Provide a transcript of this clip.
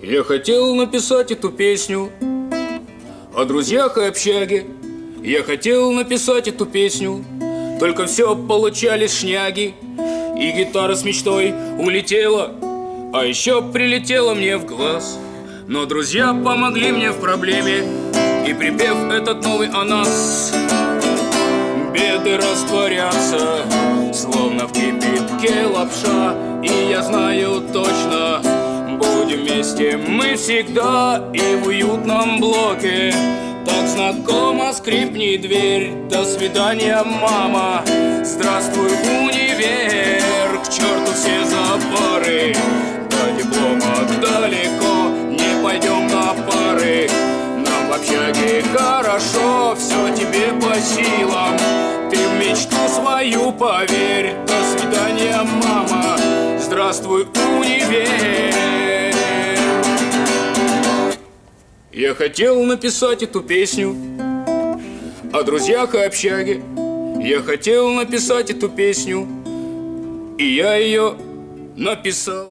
Я хотел написать эту песню о друзьях и общаге. Я хотел написать эту песню, только все получались шняги. И гитара с мечтой улетела, а еще прилетела мне в глаз. Но друзья помогли мне в проблеме, и припев этот новый о нас. Беды растворятся, словно в кипятке лапша. И я знаю точно, будем вместе мы всегда. И в уютном блоке так знакомо скрипнет дверь. До свидания, мама, здравствуй, универ. К черту все запары, до диплома далеко, не пойдем на пары. Нам в общаге хорошо, все тебе по силам. Ты в мечту свою поверь. До свидания, мама, здравствуй, универ. Я хотел написать эту песню о друзьях и общаге. Я хотел написать эту песню, и я ее написал.